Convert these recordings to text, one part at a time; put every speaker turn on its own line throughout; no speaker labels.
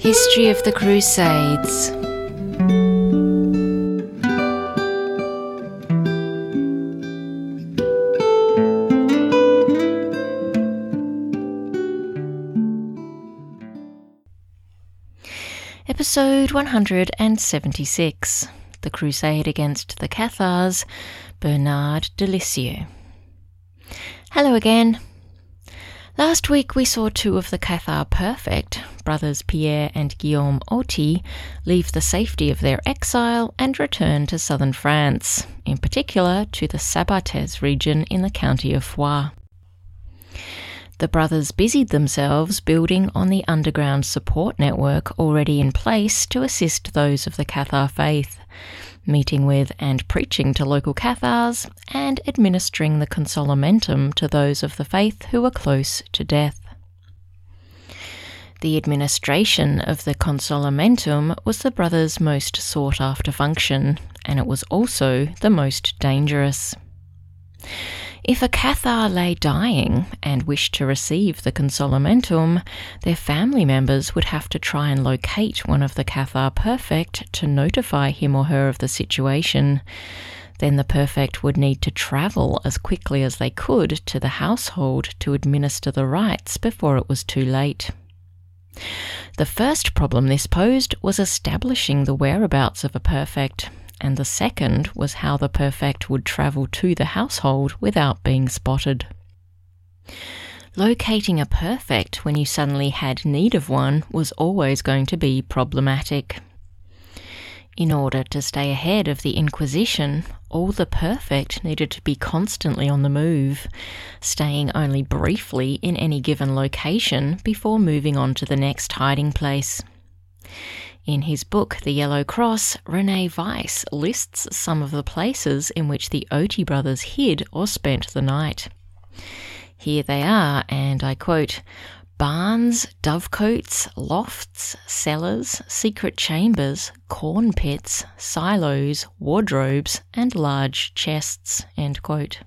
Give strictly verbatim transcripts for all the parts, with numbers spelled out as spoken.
History of the Crusades. Episode one hundred seventy-six. The Crusade against the Cathars, Bernard de Lisieux. Hello again. Last week we saw two of the Cathar Perfect, brothers Pierre and Guillaume Oti, leave the safety of their exile and return to southern France, in particular to the Sabartez region in the county of Foix. The brothers busied themselves building on the underground support network already in place to assist those of the Cathar faith, meeting with and preaching to local Cathars, and administering the consolamentum to those of the faith who were close to death. The administration of the consolamentum was the brothers' most sought-after function, and it was also the most dangerous. If a Cathar lay dying and wished to receive the consolamentum, their family members would have to try and locate one of the Cathar Perfect to notify him or her of the situation. Then the Perfect would need to travel as quickly as they could to the household to administer the rites before it was too late. The first problem this posed was establishing the whereabouts of a Perfect, and the second was how the Perfect would travel to the household without being spotted. Locating a Perfect when you suddenly had need of one was always going to be problematic. In order to stay ahead of the Inquisition, all the Perfect needed to be constantly on the move, staying only briefly in any given location before moving on to the next hiding place. In his book, The Yellow Cross, René Weiss lists some of the places in which the Oti brothers hid or spent the night. Here they are, and I quote, "barns, dovecotes, lofts, cellars, secret chambers, corn pits, silos, wardrobes, and large chests," end quote.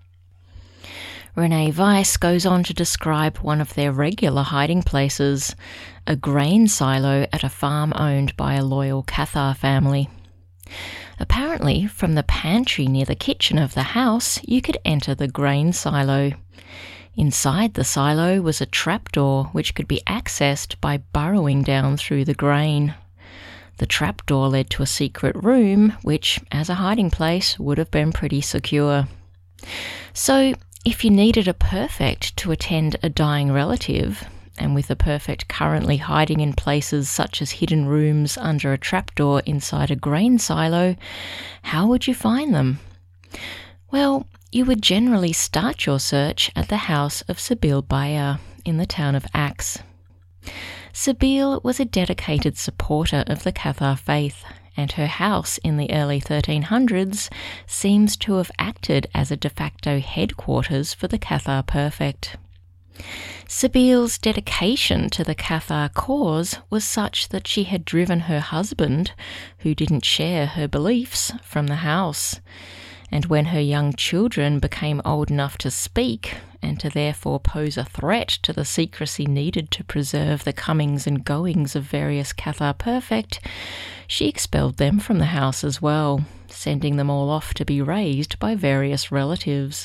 René Weiss goes on to describe one of their regular hiding places, a grain silo at a farm owned by a loyal Cathar family. Apparently, from the pantry near the kitchen of the house, you could enter the grain silo. Inside the silo was a trapdoor which could be accessed by burrowing down through the grain. The trapdoor led to a secret room, which, as a hiding place, would have been pretty secure. So, if you needed a Perfect to attend a dying relative, and with a Perfect currently hiding in places such as hidden rooms under a trapdoor inside a grain silo, how would you find them? Well, you would generally start your search at the house of Sybille Bayard in the town of Aix. Sybille was a dedicated supporter of the Cathar faith, and her house in the early thirteen hundreds seems to have acted as a de facto headquarters for the Cathar Perfect. Sybille's dedication to the Cathar cause was such that she had driven her husband, who didn't share her beliefs, from the house. And when her young children became old enough to speak, and to therefore pose a threat to the secrecy needed to preserve the comings and goings of various Cathar Perfect, she expelled them from the house as well, sending them all off to be raised by various relatives.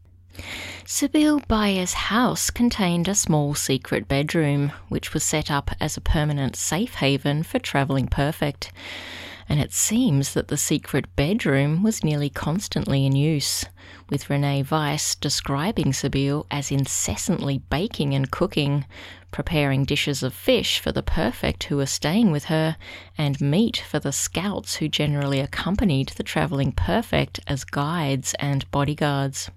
Sybille Bayard's house contained a small secret bedroom, which was set up as a permanent safe haven for travelling Perfect, and it seems that the secret bedroom was nearly constantly in use, with René Weiss describing Sybille as incessantly baking and cooking, preparing dishes of fish for the Perfect who were staying with her, and meat for the scouts who generally accompanied the travelling Perfect as guides and bodyguards.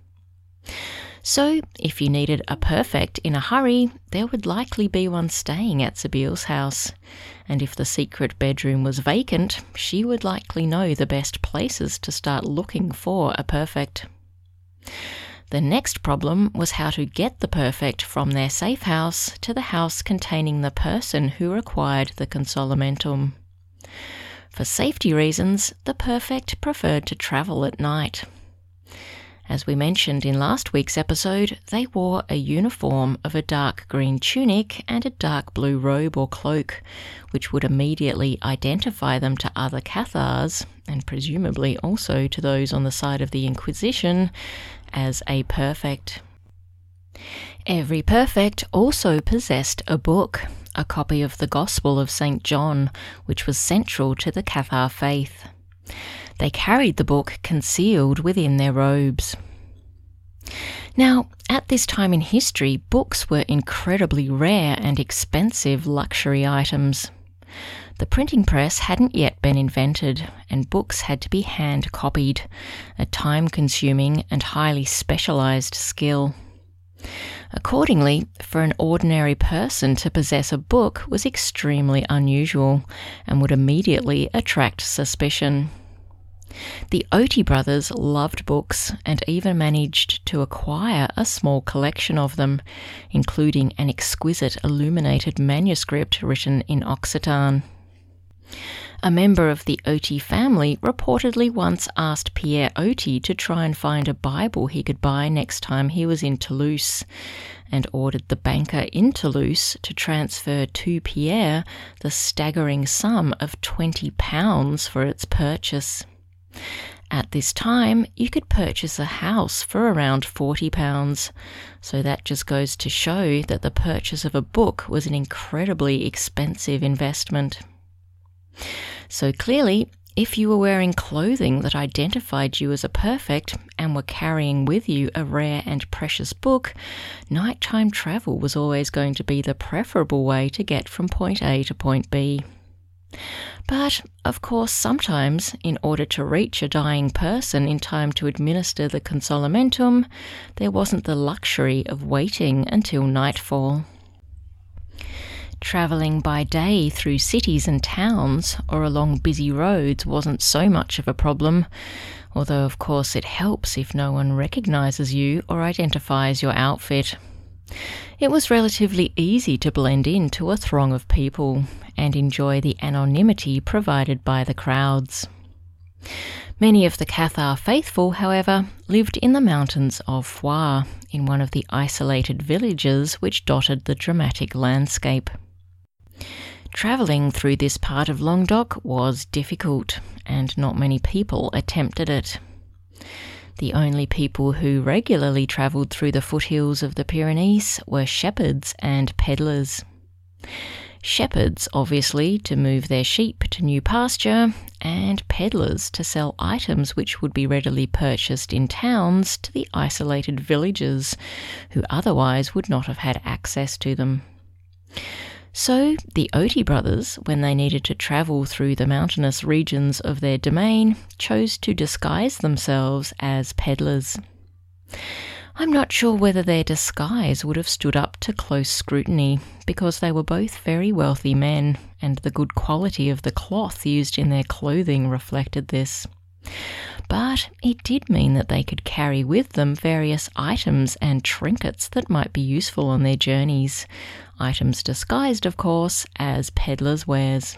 So, if you needed a Perfect in a hurry, there would likely be one staying at Sybille's house, and if the secret bedroom was vacant, she would likely know the best places to start looking for a Perfect. The next problem was how to get the Perfect from their safe house to the house containing the person who required the consolamentum. For safety reasons, the Perfect preferred to travel at night. As we mentioned in last week's episode, they wore a uniform of a dark green tunic and a dark blue robe or cloak, which would immediately identify them to other Cathars, and presumably also to those on the side of the Inquisition, as a perfect. Every perfect also possessed a book, a copy of the Gospel of Saint John, which was central to the Cathar faith. They carried the book concealed within their robes. Now, at this time in history, books were incredibly rare and expensive luxury items. The printing press hadn't yet been invented, and books had to be hand-copied, a time-consuming and highly specialised skill. Accordingly, for an ordinary person to possess a book was extremely unusual and would immediately attract suspicion. The Oti brothers loved books and even managed to acquire a small collection of them, including an exquisite illuminated manuscript written in Occitan. A member of the Oti family reportedly once asked Pierre Oti to try and find a Bible he could buy next time he was in Toulouse, and ordered the banker in Toulouse to transfer to Pierre the staggering sum of twenty pounds for its purchase. At this time, you could purchase a house for around forty pounds, so that just goes to show that the purchase of a book was an incredibly expensive investment. So clearly, if you were wearing clothing that identified you as a perfect and were carrying with you a rare and precious book, nighttime travel was always going to be the preferable way to get from point A to point B. But, of course, sometimes, in order to reach a dying person in time to administer the consolamentum, there wasn't the luxury of waiting until nightfall. Travelling by day through cities and towns or along busy roads wasn't so much of a problem, although of course it helps if no one recognises you or identifies your outfit. It was relatively easy to blend into a throng of people and enjoy the anonymity provided by the crowds. Many of the Cathar faithful, however, lived in the mountains of Foix, in one of the isolated villages which dotted the dramatic landscape. Travelling through this part of Languedoc was difficult, and not many people attempted it. The only people who regularly travelled through the foothills of the Pyrenees were shepherds and peddlers. Shepherds, obviously, to move their sheep to new pasture, and peddlers to sell items which would be readily purchased in towns to the isolated villagers, who otherwise would not have had access to them. So the Oti brothers, when they needed to travel through the mountainous regions of their domain, chose to disguise themselves as peddlers. I'm not sure whether their disguise would have stood up to close scrutiny, because they were both very wealthy men, and the good quality of the cloth used in their clothing reflected this. But it did mean that they could carry with them various items and trinkets that might be useful on their journeys, items disguised, of course, as peddlers' wares.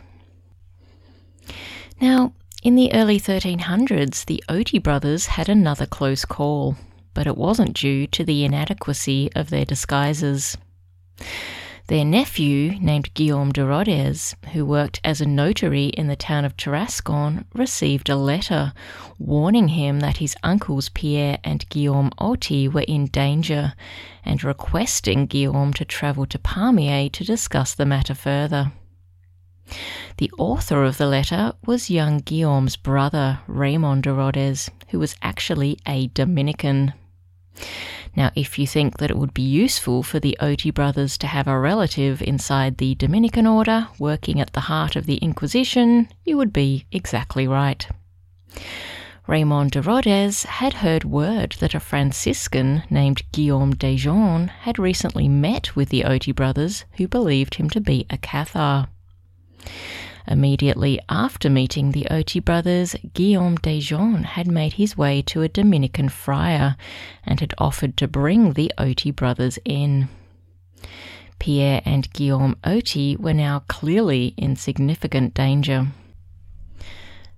Now, in the early thirteen hundreds, the Oti brothers had another close call, but it wasn't due to the inadequacy of their disguises. Their nephew, named Guillaume de Rodez, who worked as a notary in the town of Tarascon, received a letter warning him that his uncles Pierre and Guillaume Oti were in danger, and requesting Guillaume to travel to Pamiers to discuss the matter further. The author of the letter was young Guillaume's brother, Raymond de Rodez, who was actually a Dominican. Now, if you think that it would be useful for the Oti brothers to have a relative inside the Dominican order working at the heart of the Inquisition, you would be exactly right. Raymond de Rodez had heard word that a Franciscan named Guillaume de Jean had recently met with the Oti brothers, who believed him to be a Cathar. Immediately after meeting the Oti brothers, Guillaume de Jean had made his way to a Dominican friar and had offered to bring the Oti brothers in. Pierre and Guillaume Oti were now clearly in significant danger.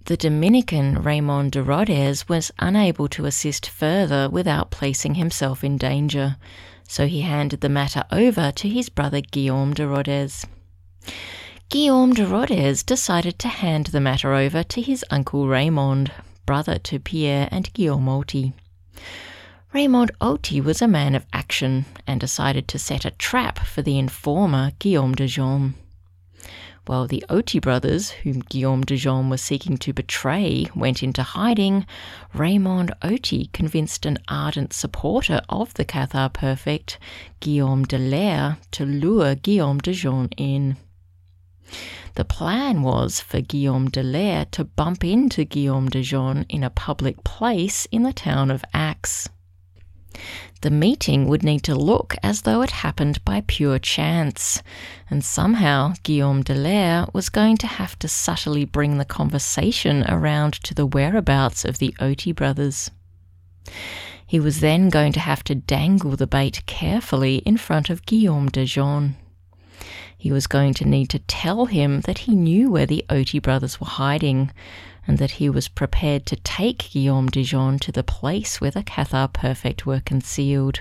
The Dominican Raymond de Rodez was unable to assist further without placing himself in danger, so he handed the matter over to his brother Guillaume de Rodez. Guillaume de Rodez decided to hand the matter over to his uncle Raymond, brother to Pierre and Guillaume Oti. Raymond Oti was a man of action and decided to set a trap for the informer Guillaume de Jaume. While the Oti brothers, whom Guillaume de Jaume was seeking to betray, went into hiding, Raymond Oti convinced an ardent supporter of the Cathar Perfect, Guillaume de Lair, to lure Guillaume de Jaume in. The plan was for Guillaume de Lair to bump into Guillaume de Jaume in a public place in the town of Aix. The meeting would need to look as though it happened by pure chance, and somehow Guillaume de Lair was going to have to subtly bring the conversation around to the whereabouts of the Oti brothers. He was then going to have to dangle the bait carefully in front of Guillaume de Jaume. He was going to need to tell him that he knew where the Oti brothers were hiding, and that he was prepared to take Guillaume de Jaume to the place where the Cathar Perfect were concealed.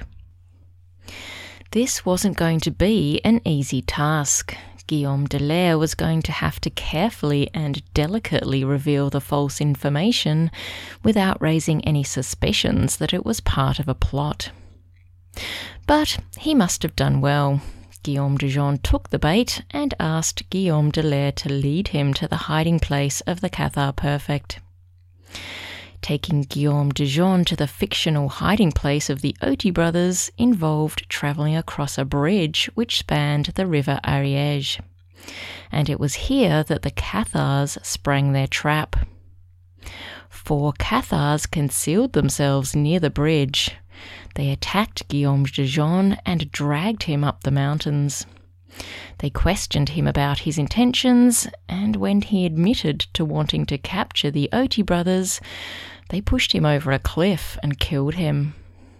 This wasn't going to be an easy task. Guillaume de Lair was going to have to carefully and delicately reveal the false information without raising any suspicions that it was part of a plot. But he must have done well. Guillaume de Jaume took the bait and asked Guillaume de Lair to lead him to the hiding place of the Cathar Perfect. Taking Guillaume de Jaume to the fictional hiding place of the Oti brothers involved travelling across a bridge which spanned the river Ariège, and it was here that the Cathars sprang their trap. Four Cathars concealed themselves near the bridge. They attacked Guillaume de Jaume and dragged him up the mountains. They questioned him about his intentions, and when he admitted to wanting to capture the Oti brothers, they pushed him over a cliff and killed him.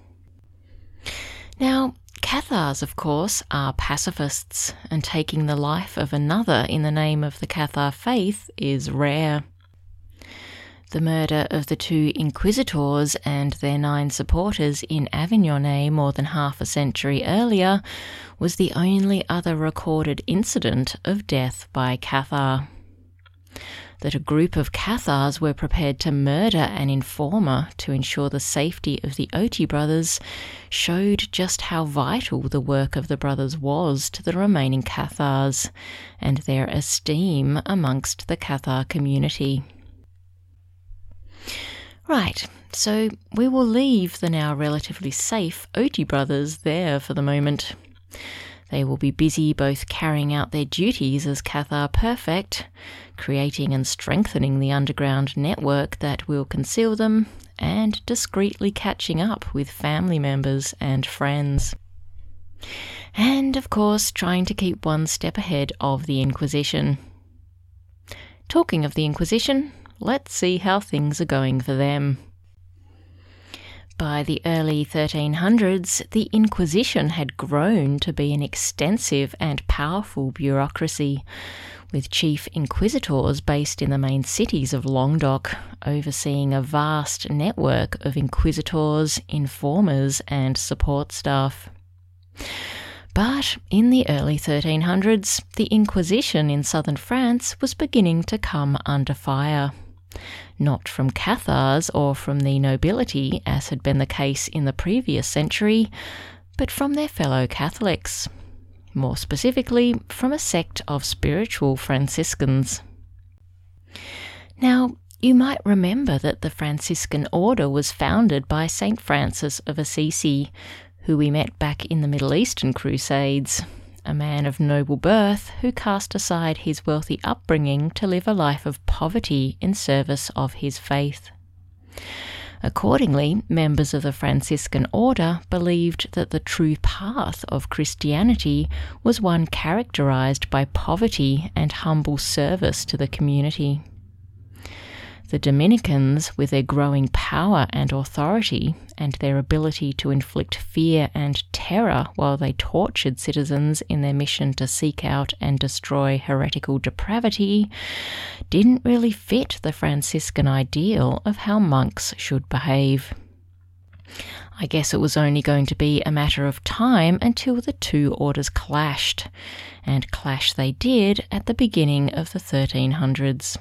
Now, Cathars, of course, are pacifists, and taking the life of another in the name of the Cathar faith is rare. The murder of the two inquisitors and their nine supporters in Avignonnet more than half a century earlier was the only other recorded incident of death by Cathar. That a group of Cathars were prepared to murder an informer to ensure the safety of the Oti brothers showed just how vital the work of the brothers was to the remaining Cathars and their esteem amongst the Cathar community. Right, so we will leave the now relatively safe Oti brothers there for the moment. They will be busy both carrying out their duties as Cathar Perfect, creating and strengthening the underground network that will conceal them, and discreetly catching up with family members and friends. And, of course, trying to keep one step ahead of the Inquisition. Talking of the Inquisition, let's see how things are going for them. By the early thirteen hundreds, the Inquisition had grown to be an extensive and powerful bureaucracy, with chief inquisitors based in the main cities of Languedoc, overseeing a vast network of inquisitors, informers, and support staff. But in the early thirteen hundreds, the Inquisition in southern France was beginning to come under fire. Not from Cathars or from the nobility, as had been the case in the previous century, but from their fellow Catholics. More specifically, from a sect of spiritual Franciscans. Now, you might remember that the Franciscan order was founded by Saint Francis of Assisi, who we met back in the Middle Eastern Crusades, a man of noble birth who cast aside his wealthy upbringing to live a life of poverty in service of his faith. Accordingly, members of the Franciscan order believed that the true path of Christianity was one characterized by poverty and humble service to the community. The Dominicans, with their growing power and authority, and their ability to inflict fear and terror while they tortured citizens in their mission to seek out and destroy heretical depravity, didn't really fit the Franciscan ideal of how monks should behave. I guess it was only going to be a matter of time until the two orders clashed, and clash they did at the beginning of the thirteen hundreds.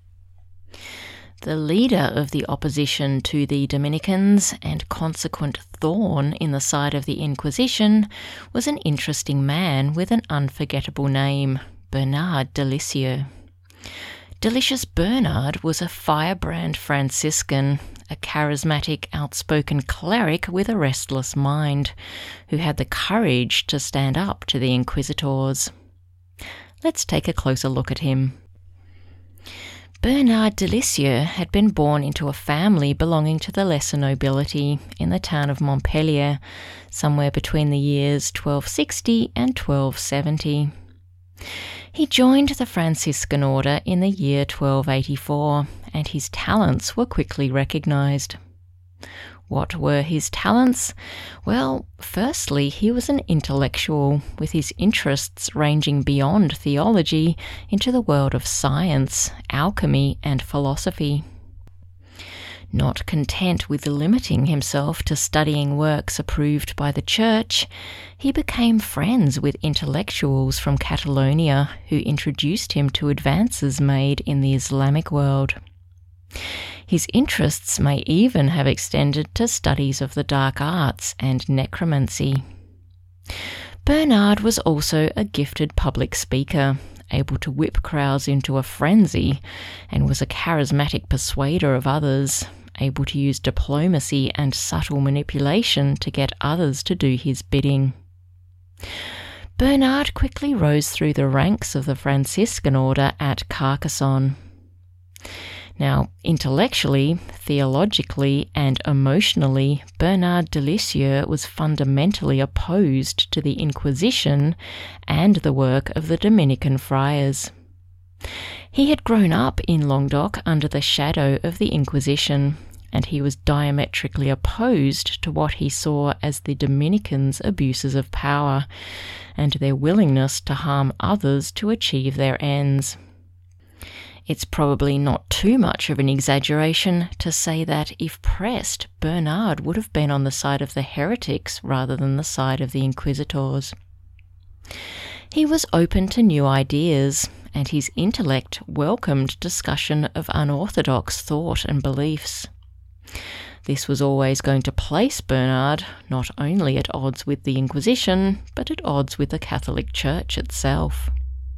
The leader of the opposition to the Dominicans, and consequent thorn in the side of the Inquisition, was an interesting man with an unforgettable name, Bernard de Lisieux. Delicious Bernard was a firebrand Franciscan, a charismatic, outspoken cleric with a restless mind, who had the courage to stand up to the inquisitors. Let's take a closer look at him. Bernard de Lisieux had been born into a family belonging to the lesser nobility in the town of Montpellier, somewhere between the years twelve sixty and twelve seventy. He joined the Franciscan order in the year twelve eighty-four, and his talents were quickly recognised. What were his talents? Well, firstly, he was an intellectual, with his interests ranging beyond theology into the world of science, alchemy, and philosophy. Not content with limiting himself to studying works approved by the Church, he became friends with intellectuals from Catalonia who introduced him to advances made in the Islamic world. His interests may even have extended to studies of the dark arts and necromancy. Bernard was also a gifted public speaker, able to whip crowds into a frenzy, and was a charismatic persuader of others, able to use diplomacy and subtle manipulation to get others to do his bidding. Bernard quickly rose through the ranks of the Franciscan order at Carcassonne. Now, intellectually, theologically, and emotionally, Bernard de Lisieux was fundamentally opposed to the Inquisition and the work of the Dominican friars. He had grown up in Languedoc under the shadow of the Inquisition, and he was diametrically opposed to what he saw as the Dominicans' abuses of power and their willingness to harm others to achieve their ends. It's probably not too much of an exaggeration to say that, if pressed, Bernard would have been on the side of the heretics rather than the side of the inquisitors. He was open to new ideas, and his intellect welcomed discussion of unorthodox thought and beliefs. This was always going to place Bernard not only at odds with the Inquisition, but at odds with the Catholic Church itself.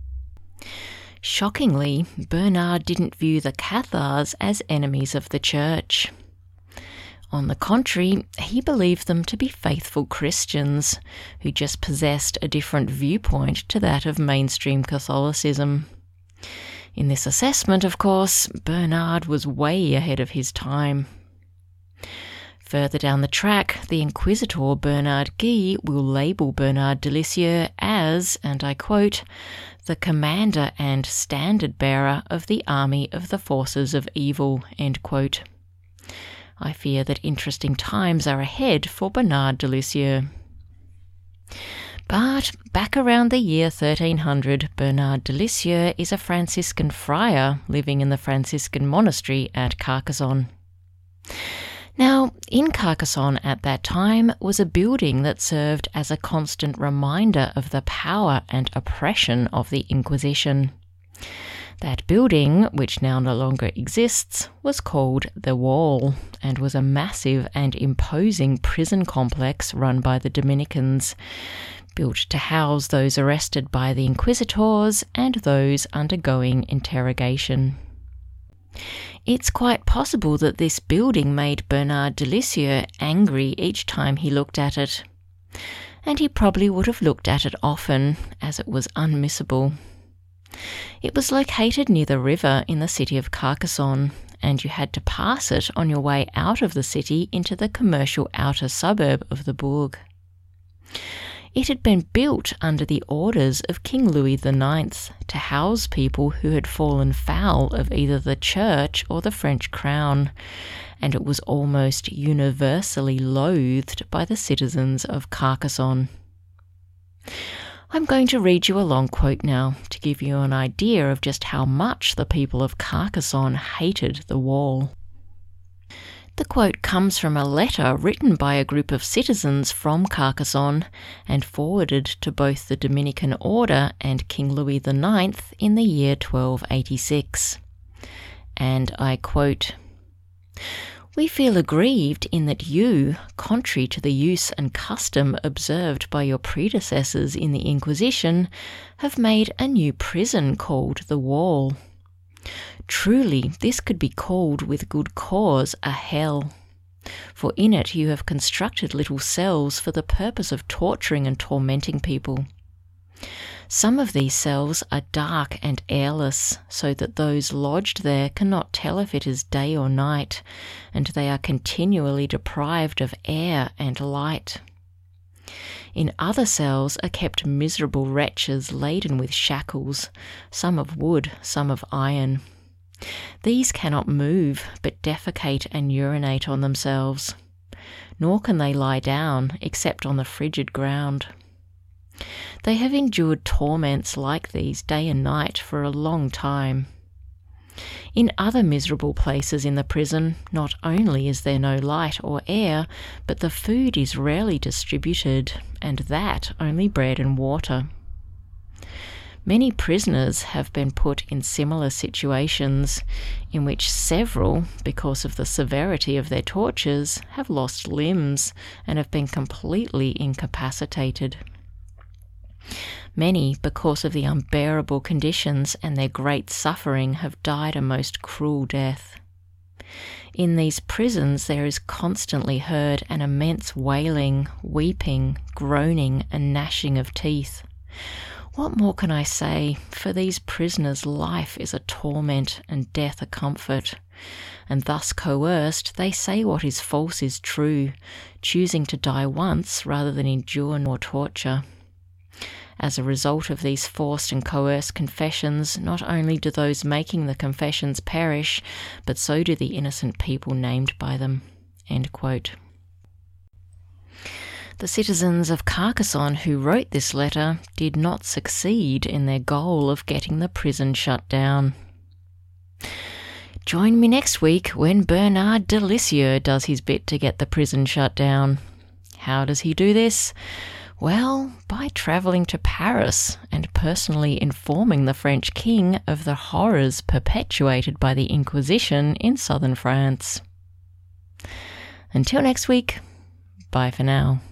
Shockingly, Bernard didn't view the Cathars as enemies of the Church. On the contrary, he believed them to be faithful Christians who just possessed a different viewpoint to that of mainstream Catholicism. In this assessment, of course, Bernard was way ahead of his time. Further down the track, the Inquisitor Bernard Guy will label Bernard de Lisieux as, and I quote, the commander and standard-bearer of the army of the forces of evil, end quote. I fear that interesting times are ahead for Bernard de Lisieux. But back around the year thirteen hundred, Bernard de Lisieux is a Franciscan friar living in the Franciscan monastery at Carcassonne. Now, in Carcassonne at that time was a building that served as a constant reminder of the power and oppression of the Inquisition. That building, which now no longer exists, was called the Wall, and was a massive and imposing prison complex run by the Dominicans, built to house those arrested by the inquisitors and those undergoing interrogation. It's quite possible that this building made Bernard de Lisieux angry each time he looked at it, and he probably would have looked at it often, as it was unmissable. It was located near the river in the city of Carcassonne, and you had to pass it on your way out of the city into the commercial outer suburb of the Bourg. It had been built under the orders of King Louis the Ninth to house people who had fallen foul of either the church or the French crown, and it was almost universally loathed by the citizens of Carcassonne. I'm going to read you a long quote now to give you an idea of just how much the people of Carcassonne hated the wall. The quote comes from a letter written by a group of citizens from Carcassonne and forwarded to both the Dominican Order and King Louis the Ninth in the year twelve eighty-six. And I quote, "We feel aggrieved in that you, contrary to the use and custom observed by your predecessors in the Inquisition, have made a new prison called the Wall. Truly, this could be called with good cause a hell, for in it you have constructed little cells for the purpose of torturing and tormenting people. Some of these cells are dark and airless, so that those lodged there cannot tell if it is day or night, and they are continually deprived of air and light. In other cells are kept miserable wretches laden with shackles, some of wood, some of iron. These cannot move, but defecate and urinate on themselves, nor can they lie down except on the frigid ground. They have endured torments like these day and night for a long time. In other miserable places in the prison, not only is there no light or air, but the food is rarely distributed, and that only bread and water. Many prisoners have been put in similar situations, in which several, because of the severity of their tortures, have lost limbs and have been completely incapacitated. Many, because of the unbearable conditions and their great suffering, have died a most cruel death. In these prisons there is constantly heard an immense wailing, weeping, groaning, and gnashing of teeth. What more can I say? For these prisoners life is a torment and death a comfort, and thus coerced they say what is false is true, choosing to die once rather than endure more torture. As a result of these forced and coerced confessions, not only do those making the confessions perish, but so do the innocent people named by them." End quote. The citizens of Carcassonne who wrote this letter did not succeed in their goal of getting the prison shut down. Join me next week when Bernard de Lisieux does his bit to get the prison shut down. How does he do this? Well, by travelling to Paris and personally informing the French king of the horrors perpetuated by the Inquisition in southern France. Until next week, bye for now.